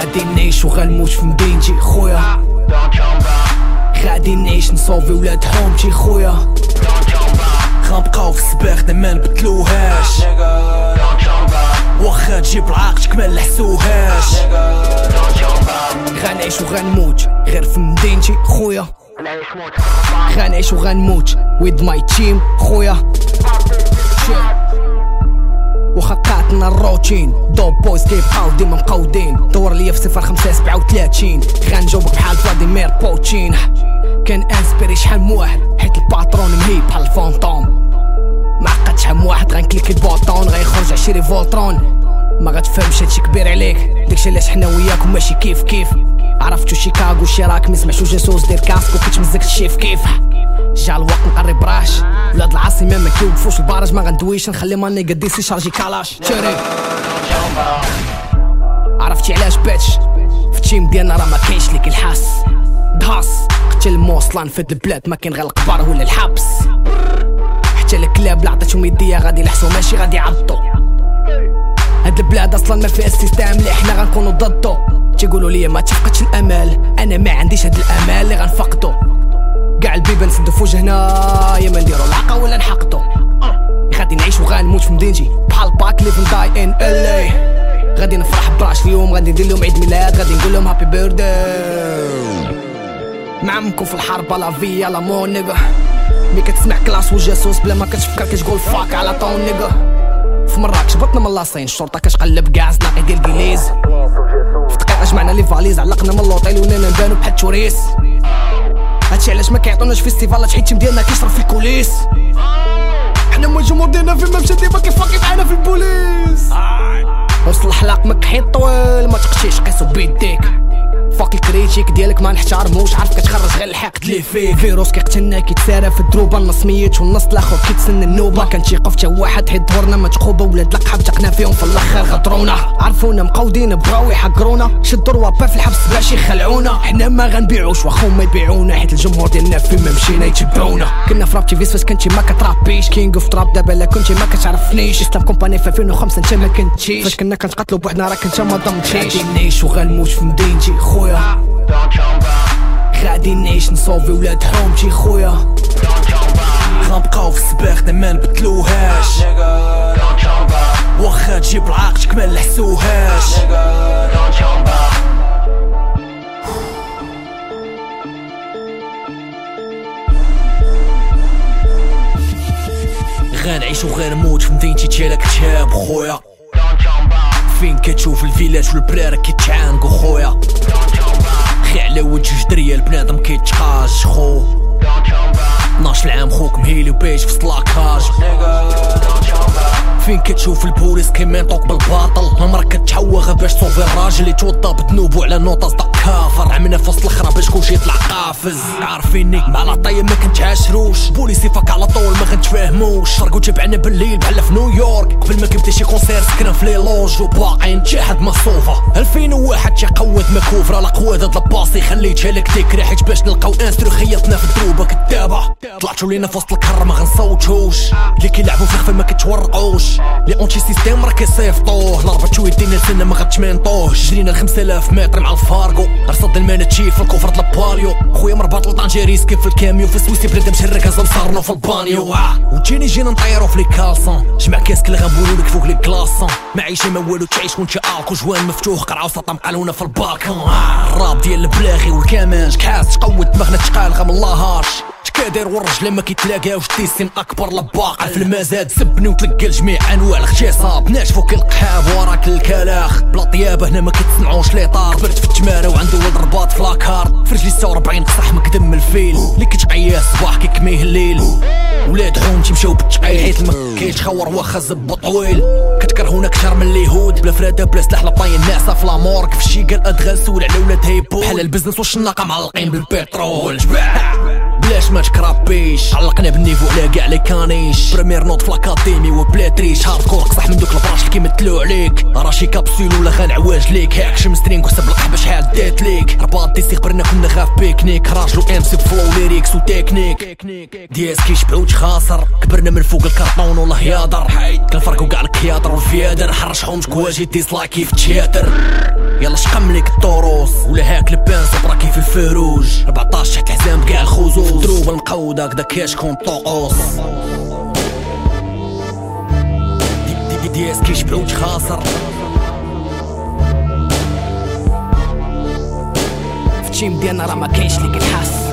غادي نعيش وغنموت في مدينتي خويا، غادي نعيش نصوفي ولاد حومتي خويا، غنبقاو في السباق ما نبدلوهاش، واخا تجيب العاقتك ما نلحسوهاش، غنعيش وغنموت غير في مدينتي خويا، غنعيش وغنموت with my team خويا، واخا قاتلنا الروتين دوب بويز كيبقاو ديما مقودين، دور ليا في 0537 غنجاوبك بحال فلاديمير بوتين، كان انسبيري شحال من واحد حيت الباترون مهيب بحال الفونطوم، معقد شحال من واحد غنكليكي البوطون غيخرج 20 فولترون، ما غتفهمش هادشي كبير عليك، داكشي علاش حنا وياكم ماشي كيف كيف، عرفتو شيكاغو شيراك مسمعشو جاسوس دير كاسكو كيتمزك الشيف كيف، جا الوقت نقرب راش ولاد العاصمة ما كيوقفوش البارج، ما غندويش نخلي ماني قديس يشارجي كالاش تشري، عرفتي علاش باتش في التيم ديالنا راه ما كاينش اللي كيلحس، دهاس قتل موصلان في هاد البلاد ما كاين غير القبار ولا الحبس، حتى الكلاب لا عطيتهم يديا غادي يلحسو ماشي غادي يعضو، هاد البلاد اصلا ما فيها السيستم اللي حنا غنكونو ضدو، تيقولوا لي ما تفقدش الامال، انا ما عنديش هاد الامال اللي غنفقدو، كاع البيبان نسدو في وجهنا يا ما نديرو العقا ولا نحقدو، غادي نعيش وغنموت في مدينتي بحال باك ليفن داي ان ال غادي نفرح براش اليوم، غادي ندير لهم عيد ميلاد، غادي نقول لهم هابي بيرثداي، معمكم في الحرب لا فيا لا مون نيغا، ملي كتسمع كلاس وجاسوس بلا ما كتفكر كتقول فاك على طون نيغا، في مراكش بطنا من لاصين الشرطه كتقلب كاع زناقي ديال الكليز، في دقيقه جمعنا لي فاليز علقنا من لوطيل ولينا نبانو بحال التوريس، هادشي علاش ما كيعطوناش فيستيفالات حيت التيم ديالنا كيشرب في الكوليس، حنا هما الجمهور ديالنا فين ما مشى ديما كيفاكي معانا في البوليس، وصل الحلاق مكحيط طويل ما تقشيش قيسو بيديك، فاك الكريتيك ديالك ما نحتارموش، عارف كتخرج غير الحقد لي فيك، فيروس كيقتلنا كيتسارى في الدروبه، النص ميت والنص الاخر كيتسنى النوبه، كان تيقف حتى واحد حيت ظهرنا متقوبه، ولاد القحاب تقنا فيهم في الاخر غدرونا، عرفونا مقودين بغاو يحقرونا، شدوا الوابا في الحبس باش يخلعونا، حنا ما غنبيعوش واخا ما يبيعونا، حيت الجمهور ديالنا فين ما مشينا يتبعونا، كنا في راب تي فيس فاش كنتي ما كترابيش، كينغ اوف تراب دابا لا كنتي ما كتعرفنيش، اسلام كومباني في 2005 انت ما كنتيش، فاش كنا كنتقاتلوا بوحدنا راك انت ما ضمتيش، غادي نعيش وغنموت في مدينتي خويا، غادي نعيش نصوفي ولاد حومتي خويا، غنبقاو في السباق ما نبدلوهاش، واخا تجيب العاقتك ما نلحسوهاش، غنعيش وغنموت في مدينتي تيالا كتاب خويا، فين كتشوف الفيلاج والبرارة كيتعانقو خويا، خي على وجه جدرية البنادم كيتقاج خو، 12 عام خوك مهيلي وبيج في سلاكاج، فين كتشوف البوليس كيمينطوك بالباطل، عمرك كتحوغ باش تصوفي الراجل اللي توضى بذنوبو على نوطة صدق كافر، عملنا في وسط الخرا باش كلشي يطلع قافز، عارفيني مع العطايا ما كنتعاشروش، بوليسي فاك على طول ما غنتفاهموش، فرقو تبعنا بالليل بحال في نيويورك، قبل ما كيبدا شي كونسير سكرنا في لي لونج وباقيين جاحد مصوفة، 2001 تيقود مكوفرة القواد هاد الباصي خليتها لك تكري، حيت باش نلقاو انسترو خيطنا في الدروبة كدابة، طلعتو لينا في وسط الكر ما غنصوتوش، اللي كيلعبو في الخفا ما كتورقوش، لي اونتي سيستيم راه كيصيفطوه، ضربتو يدينا لسنا ما غتمنطوه، جرينا 5000 متر مع الفارغو، رصد الماناتشي في الكفر د الباليو، خويا مرباط لطنجيريس كيف الكاميو، في سويسي بلاد مشرك هزم صارنو في البانيو، وجيني جينا نطيرو في لي كالسون، جمع كاسك اللي غنبولو لك فوق لي كلاصون، معيشه ما والو تعيش وانت الكو جوان مفتوح قرعه وسطا مقالونا في البالكون، الراب ديال البلاغي والكمانج كاس تقود دماغنا تقال غا من لاهارش، كادر والرجل ما كيتلاقاوش تيسين اكبر لباقه في المزاد، سبني وتلقى الجميع انواع الاغتصاب، ناشفو كالقحاب وراك الكلاخ، بلا طيابه هنا ما كتسمعوش لي طار، برد في التماره وعنده ولد رباط في لاكار، في رجلي 46 قصح مكدم الفيل، اللي كتعيا الصباح كيكميه الليل، ولاد حومتي مشاو بالتقيل حيت المك كيتخور واخا زب طويل، كتكرهونا كثر من اليهود، بلا فرادة بلا سلاح لطاين الناس في لامورك، في شي قال ادغال سول على ولاد هيبو، بحال البزنس والشناقه معلقين بالبترول، بلاش ما تكرابيش علقنا بالنيفو على كاع لي كانيش بريمير نوت في لاكاديمي وبلاتريش هاردكور قصح من دوك البراش اللي كيمثلو عليك راشي كابسول ولا غنعواج ليك هاك شمسترينغ وحسب القحبه شحال دات ليك رباط ديسي خبرنا كنا غاف بيكنيك راجلو ام سي بفلو ليريكس وتكنيك دياس كيشبعوش خاسر كبرنا من فوق الكرطون والله يادر كنفرقو كاع الكيادر والفيادر حرشهم كواجي ديسلايك كيف تشياتر يلا شقم ليك الطروس ولا هاك لبان صبرا كيف الفروج 14 تحت الحزام بكاع الخزوز دروب المقودة كدا كيشكون طقوس دياس كيشبعوش خاسر في التيم ديالنا راه ما كاينش ليك الحاس